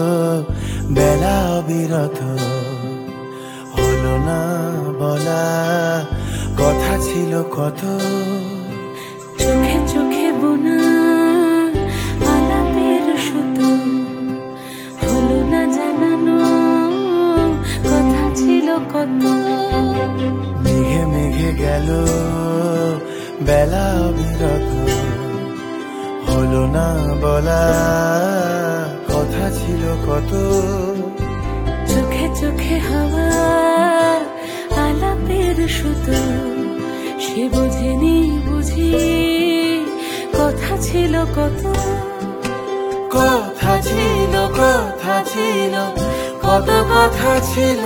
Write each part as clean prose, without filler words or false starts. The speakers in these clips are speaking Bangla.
বেলা অবিরত, হলো না বলা কথা ছিল কত। চোখে চোখে বোনা আলাপের সুতো, হলো না জানানো কথা ছিল কত। মেঘে মেঘে গেল বেলা অবিরত, হলো না বলা কথা ছিল কত। চোখে চোখে হাওয়া আলাপের সুতো, সে বোঝেনি বুঝি কথা ছিল কত। কথা ছিল কথা ছিল কত কথা ছিল,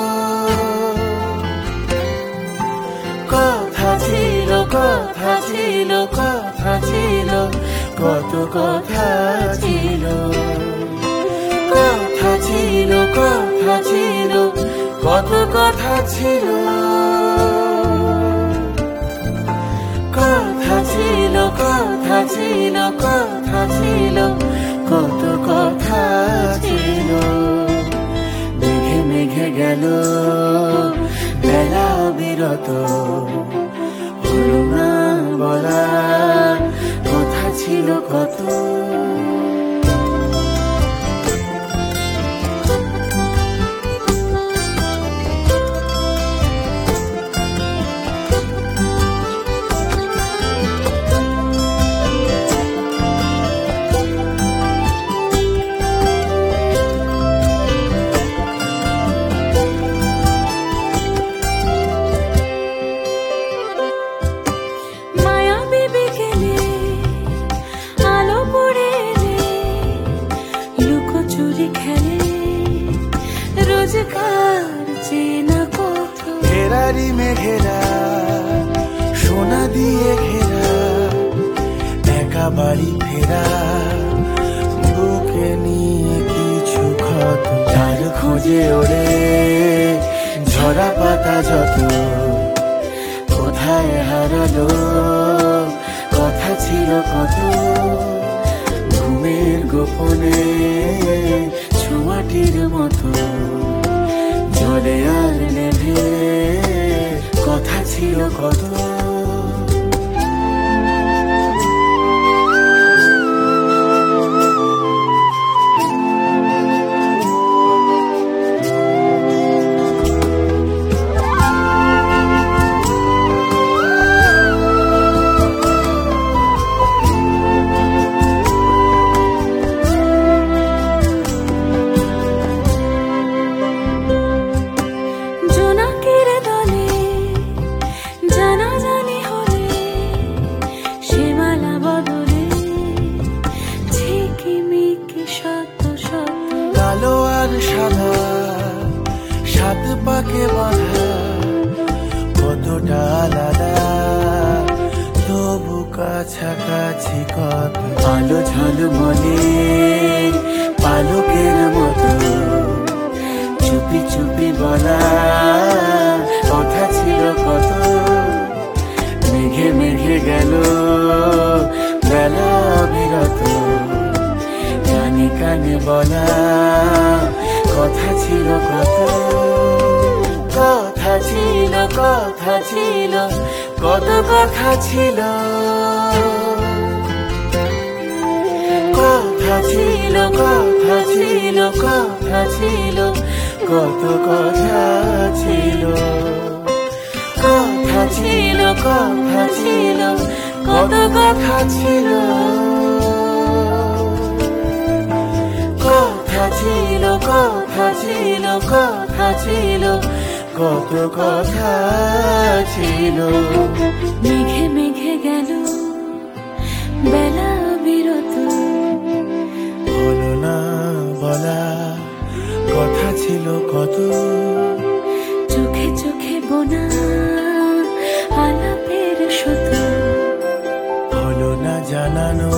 কথা ছিল কথা ছিল কথা ছিল কত কথা ছিল। কথা ছিল কথা ছিল কত কথা ছিল, কথা ছিল কথা ছিল কথা ছিল কত কথা ছিল। মেঘে মেঘে গেল বেলা অবিরত, হলো না বলা কথা ছিল কত। ফেরারি মেঘেরা সোনা দিয়ে ঘেরা, একা বাড়ি ফেরা বুকে নিয়ে কিছু ক্ষত। তার খোঁজে ওড়ে ঝরা পাতা যত, কোথায় হারালো কথা ছিল কত। ঘুমের গোপনে ছোঁয়াটির মতো জলে আর নেভে কথা ছিল কত। কালো আর সাদা সাত পাকে বাঁধা, কতটা আলাদা তবু কাছাকাছি কত। আলো ঝলমলে পালকের মতো চুপি চুপি বলা কথা ছিল কত। মেঘে মেঘে গেল বেলা অবিরত, কানে কানে বলা কথা ছিল কত। কথা ছিল কথা ছিল কত কথা ছিল, কথা ছিল কথা ছিল কথা ছিল কত কথা ছিল। কথা ছিল কথা ছিল কত কথা ছিল, কথা ছিল কথা ছিল কথা ছিল কত কথা ছিল। মেঘে মেঘে গেল বেলা বিরত, হলো না বলা কথা ছিল কত। চোখে চোখে বোনা আলাপের সুতো, হলো না জানানো